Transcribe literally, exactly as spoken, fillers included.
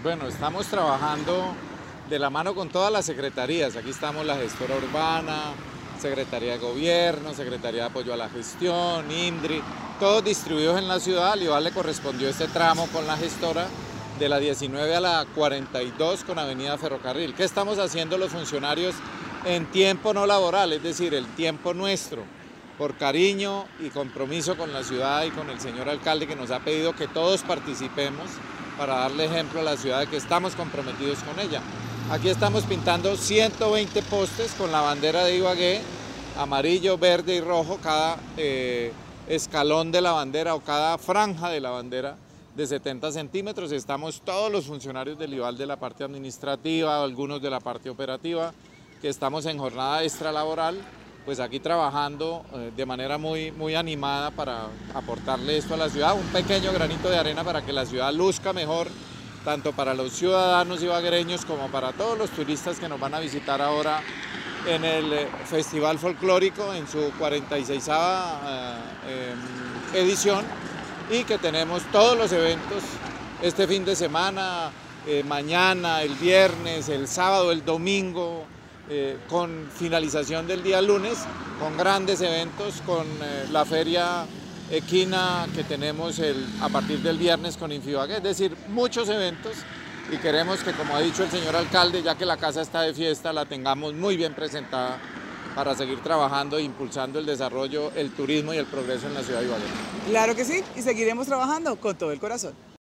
Bueno, estamos trabajando de la mano con todas las secretarías. Aquí estamos la gestora urbana, Secretaría de Gobierno, Secretaría de Apoyo a la Gestión, INDRI, todos distribuidos en la ciudad. Al Iván le correspondió este tramo con la gestora de la diecinueve a la cuarenta y dos con Avenida Ferrocarril. ¿Qué estamos haciendo los funcionarios en tiempo no laboral? Es decir, el tiempo nuestro, por cariño y compromiso con la ciudad y con el señor alcalde, que nos ha pedido que todos participemos para darle ejemplo a la ciudad de que estamos comprometidos con ella. Aquí estamos pintando ciento veinte postes con la bandera de Ibagué, amarillo, verde y rojo, cada eh, escalón de la bandera o cada franja de la bandera de setenta centímetros. Estamos todos los funcionarios del IVAL de la parte administrativa, algunos de la parte operativa, que estamos en jornada extralaboral, pues aquí trabajando eh, de manera muy, muy animada para aportarle esto a la ciudad, un pequeño granito de arena para que la ciudad luzca mejor, tanto para los ciudadanos ibaguereños como para todos los turistas que nos van a visitar ahora en el eh, Festival Folclórico en su cuarenta y seisava eh, eh, edición, y que tenemos todos los eventos este fin de semana, eh, mañana, el viernes, el sábado, el domingo, Eh, con finalización del día lunes, con grandes eventos, con eh, la feria equina que tenemos el, a partir del viernes con Infibagué, es decir, muchos eventos, y queremos que, como ha dicho el señor alcalde, ya que la casa está de fiesta, la tengamos muy bien presentada para seguir trabajando e impulsando el desarrollo, el turismo y el progreso en la ciudad de Ibagué. Claro que sí, y seguiremos trabajando con todo el corazón.